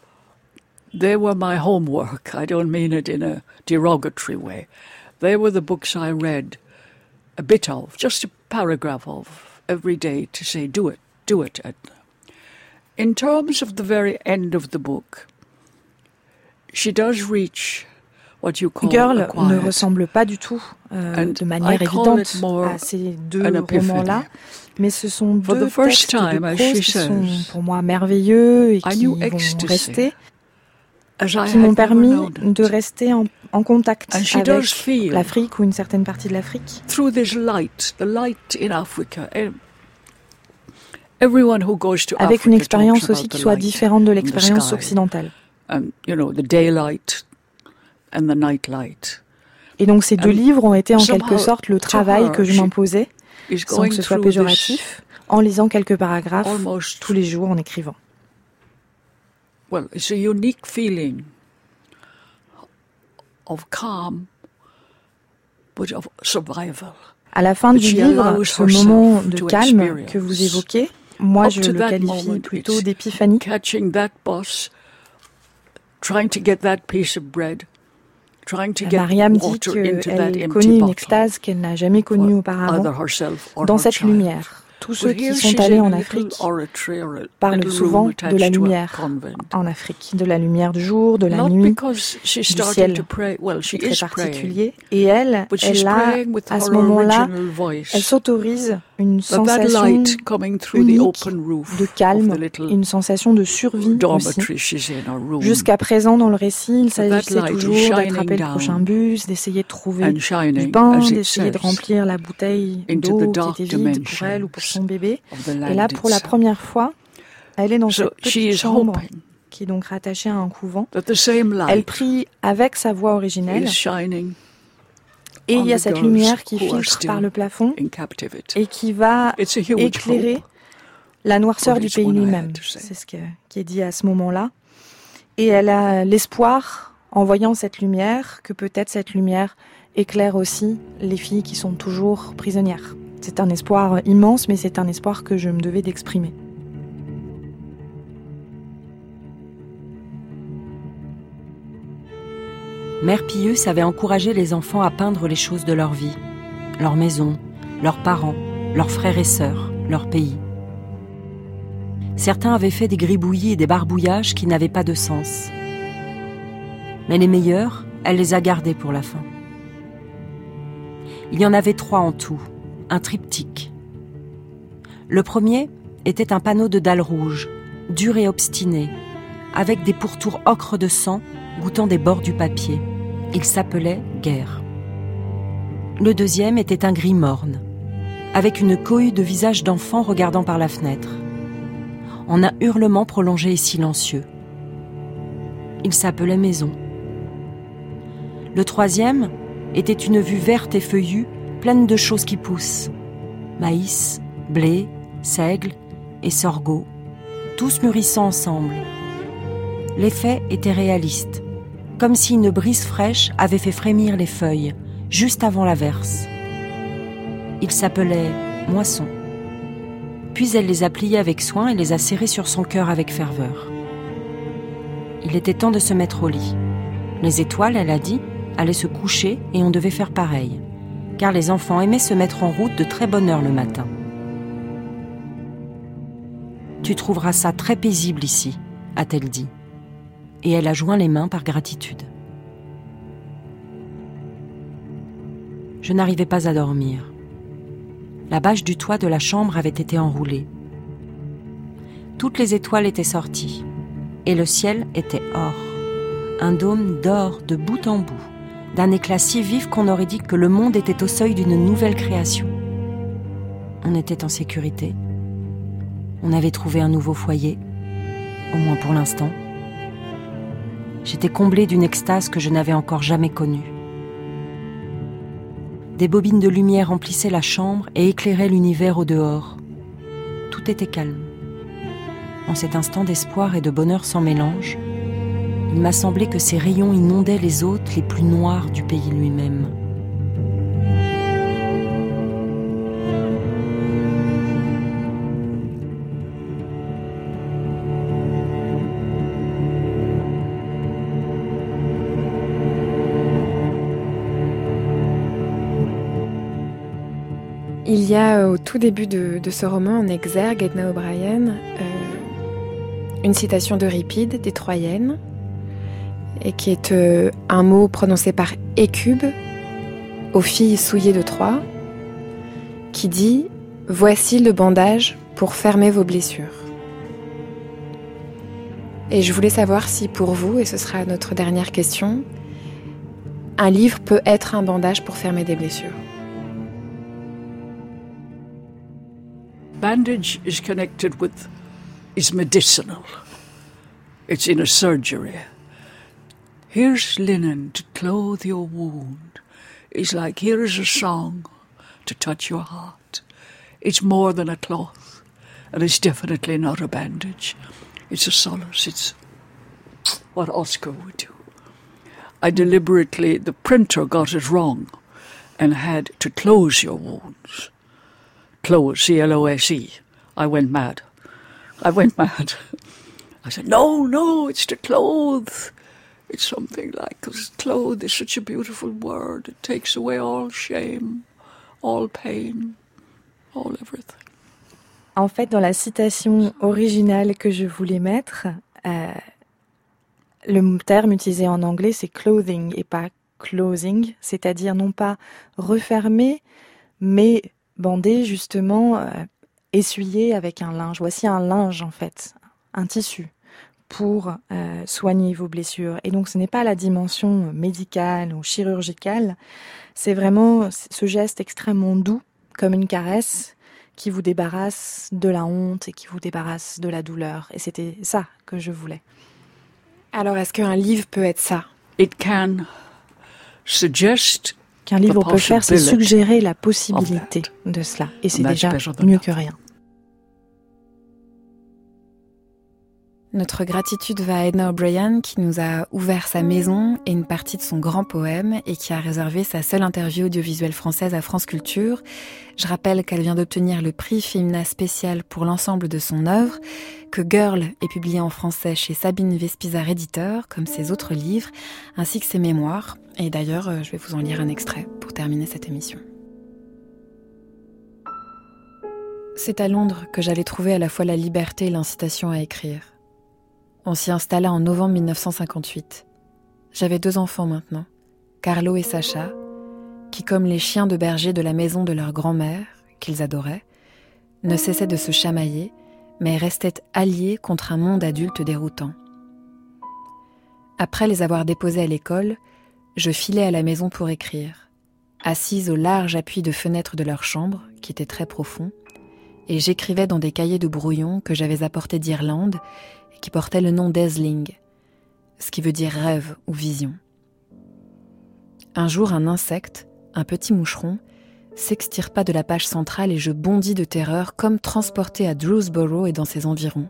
my homework. I don't mean it in a derogatory way. They were the books I read a bit of, just a paragraph of, every day to say, do it, Edna. In terms of the very end of the book, she does reach what you call Girl a quiet, ne ressemble pas du tout de manière évidente à ces deux romans-là, mais ce sont deux textes de prose qui sont pour moi merveilleux et qui vont rester, qui m'ont permis de rester en contact avec l'Afrique ou une certaine partie de l'Afrique. Through this light, the light in Africa. Everyone who goes to avec une expérience aussi qui soit différente de l'expérience occidentale. The daylight and the night light. Et donc ces deux livres ont été en quelque sorte le travail que je m'imposais, sans que ce soit péjoratif, en lisant quelques paragraphes tous les jours en écrivant. Well, it's a unique feeling of calm, but of survival. À la fin du livre, ce moment de calme que vous évoquez, moi je le qualifie plutôt d'épiphanie. Catching that bus, trying to get that piece of bread, trying to get Mariam dit water into that qu'elle empty connaît une bottle. extase qu'elle n'a jamais connue auparavant dans cette lumière. Tous ceux qui sont allés en Afrique parlent souvent de la lumière en Afrique, de la lumière du jour, de la nuit, du ciel qui est très particulier. Et elle a, à ce moment-là, elle s'autorise une sensation unique de calme, une sensation de survie aussi. Jusqu'à présent, dans le récit, il s'agissait toujours d'attraper le prochain bus, d'essayer de trouver du pain, d'essayer de remplir la bouteille d'eau qui était vide pour elle ou pour son bébé. Et là, pour la première fois, elle est dans cette petite chambre qui est donc rattachée à un couvent. Elle prie avec sa voix originelle. Et il y a cette lumière qui filtre par le plafond et qui va éclairer la noirceur du pays lui-même. C'est ce qui est dit à ce moment-là. Et elle a l'espoir, en voyant cette lumière, que peut-être cette lumière éclaire aussi les filles qui sont toujours prisonnières. C'est un espoir immense, mais c'est un espoir que je me devais d'exprimer. Mère Pieuse avait encouragé les enfants à peindre les choses de leur vie, leur maison, leurs parents, leurs frères et sœurs, leur pays. Certains avaient fait des gribouillis et des barbouillages qui n'avaient pas de sens. Mais les meilleurs, elle les a gardés pour la fin. Il y en avait 3 en tout, un triptyque. Le premier était un panneau de dalle rouge, dur et obstiné, avec des pourtours ocre de sang goûtant des bords du papier. Il s'appelait « Guerre ». Le deuxième était un gris morne, avec une cohue de visages d'enfants regardant par la fenêtre, en un hurlement prolongé et silencieux. Il s'appelait « Maison ». Le troisième était une vue verte et feuillue, pleine de choses qui poussent. Maïs, blé, seigle et sorgho, tous mûrissant ensemble. L'effet était réaliste, comme si une brise fraîche avait fait frémir les feuilles, juste avant l'averse. Il s'appelait « Moisson ». Puis elle les a pliés avec soin et les a serrés sur son cœur avec ferveur. Il était temps de se mettre au lit. Les étoiles, elle a dit, allaient se coucher et on devait faire pareil, car les enfants aimaient se mettre en route de très bonne heure le matin. Tu trouveras ça très paisible ici, a-t-elle dit. Et elle a joint les mains par gratitude. Je n'arrivais pas à dormir. La bâche du toit de la chambre avait été enroulée. Toutes les étoiles étaient sorties, et le ciel était or. Un dôme d'or de bout en bout, d'un éclat si vif qu'on aurait dit que le monde était au seuil d'une nouvelle création. On était en sécurité. On avait trouvé un nouveau foyer, au moins pour l'instant. J'étais comblée d'une extase que je n'avais encore jamais connue. Des bobines de lumière remplissaient la chambre et éclairaient l'univers au dehors. Tout était calme. En cet instant d'espoir et de bonheur sans mélange, il m'a semblé que ces rayons inondaient les hôtes les plus noirs du pays lui-même. Il y a au tout début de ce roman en exergue, Edna O'Brien, une citation d'Euripide, des Troyennes, et qui est un mot prononcé par Hécube aux filles souillées de Troie, qui dit « Voici le bandage pour fermer vos blessures ». Et je voulais savoir si pour vous, et ce sera notre dernière question, un livre peut être un bandage pour fermer des blessures. Bandage is connected with, is medicinal. It's in a surgery. Here's linen to clothe your wound. It's like, here is a song to touch your heart. It's more than a cloth, and it's definitely not a bandage. It's a solace. It's what Oscar would do. The printer got it wrong and had to close your wounds. Close, C-L-O-S-E. I went mad. I said, no, it's to clothe. It's something like, because clothe is such a beautiful word. It takes away all shame, all pain, all everything. En fait, dans la citation originale que je voulais mettre, le terme utilisé en anglais, c'est clothing et pas closing, c'est-à-dire non pas refermer, mais bander, justement, essuyer avec un linge. Voici un linge, en fait, un tissu pour soigner vos blessures. Et donc, ce n'est pas la dimension médicale ou chirurgicale, c'est vraiment ce geste extrêmement doux, comme une caresse, qui vous débarrasse de la honte et qui vous débarrasse de la douleur. Et c'était ça que je voulais. Alors, est-ce qu'un livre peut être ça ? It can suggest qu'un livre peut faire, c'est suggérer la possibilité de cela. Et c'est déjà mieux que rien. Notre gratitude va à Edna O'Brien qui nous a ouvert sa maison et une partie de son grand poème et qui a réservé sa seule interview audiovisuelle française à France Culture. Je rappelle qu'elle vient d'obtenir le prix Femina spécial pour l'ensemble de son œuvre, que Girl est publié en français chez Sabine Vespizar éditeur, comme ses autres livres, ainsi que ses mémoires. Et d'ailleurs, je vais vous en lire un extrait pour terminer cette émission. C'est à Londres que j'allais trouver à la fois la liberté et l'incitation à écrire. On s'y installa en novembre 1958. J'avais 2 enfants maintenant, Carlo et Sacha, qui, comme les chiens de berger de la maison de leur grand-mère, qu'ils adoraient, ne cessaient de se chamailler, mais restaient alliés contre un monde adulte déroutant. Après les avoir déposés à l'école, je filais à la maison pour écrire, assise au large appui de fenêtres de leur chambre, qui était très profond, et j'écrivais dans des cahiers de brouillon que j'avais apportés d'Irlande et qui portaient le nom d'Aisling, ce qui veut dire rêve ou vision. Un jour, un insecte, un petit moucheron, s'extirpa de la page centrale et je bondis de terreur comme transporté à Drewsborough et dans ses environs.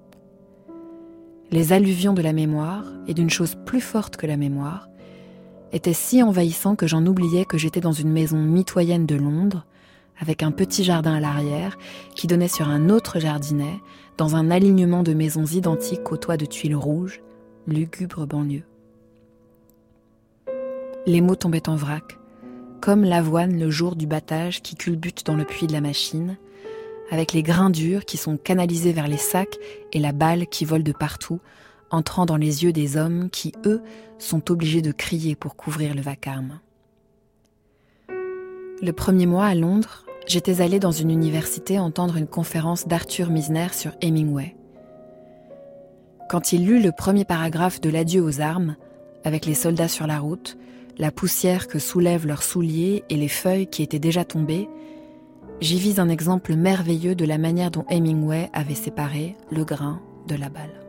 Les alluvions de la mémoire, et d'une chose plus forte que la mémoire, étaient si envahissants que j'en oubliais que j'étais dans une maison mitoyenne de Londres, avec un petit jardin à l'arrière qui donnait sur un autre jardinet, dans un alignement de maisons identiques aux toits de tuiles rouges, lugubre banlieue. Les mots tombaient en vrac, comme l'avoine le jour du battage qui culbute dans le puits de la machine, avec les grains durs qui sont canalisés vers les sacs et la balle qui vole de partout, entrant dans les yeux des hommes qui, eux, sont obligés de crier pour couvrir le vacarme. Le premier mois à Londres, j'étais allée dans une université entendre une conférence d'Arthur Misner sur Hemingway. Quand il lut le premier paragraphe de l'adieu aux armes, avec les soldats sur la route, la poussière que soulèvent leurs souliers et les feuilles qui étaient déjà tombées, j'y vis un exemple merveilleux de la manière dont Hemingway avait séparé le grain de la balle.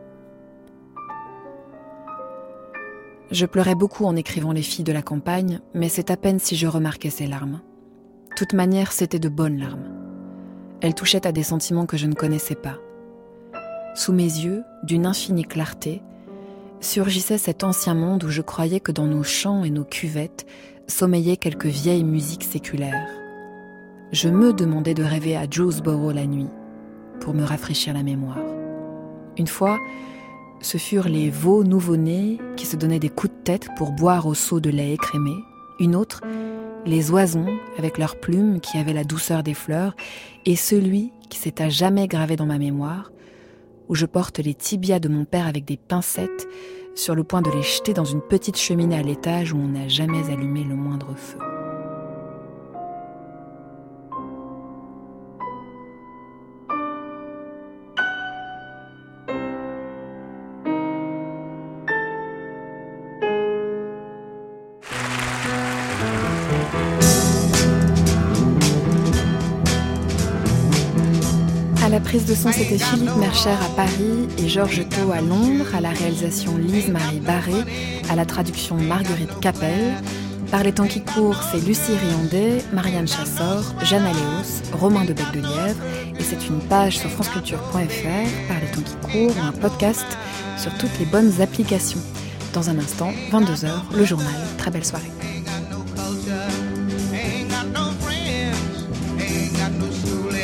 Je pleurais beaucoup en écrivant Les filles de la campagne, mais c'est à peine si je remarquais ces larmes. De toute manière, c'était de bonnes larmes. Elles touchaient à des sentiments que je ne connaissais pas. Sous mes yeux, d'une infinie clarté, surgissait cet ancien monde où je croyais que dans nos champs et nos cuvettes sommeillaient quelques vieilles musiques séculaires. Je me demandais de rêver à Joesboro la nuit, pour me rafraîchir la mémoire. Une fois, ce furent les veaux nouveau-nés qui se donnaient des coups de tête pour boire au seau de lait écrémé. Une autre, les oisons avec leurs plumes qui avaient la douceur des fleurs, et celui qui s'est à jamais gravé dans ma mémoire, où je porte les tibias de mon père avec des pincettes, sur le point de les jeter dans une petite cheminée à l'étage où on n'a jamais allumé le moindre feu. À la prise de son, c'était Philippe Mercher à Paris et Georges Thau à Londres, à la réalisation Lise-Marie Barré, à la traduction Marguerite Capel. Par les temps qui courent, c'est Lucie Riandet, Marianne Chassor, Jeanne Aléos, Romain de Bec-de-Lièvre, et c'est une page sur franceculture.fr, Par les temps qui courent, ou un podcast sur toutes les bonnes applications. Dans un instant, 22h, le journal. Très belle soirée. Ain't got no friends, ain't got no school.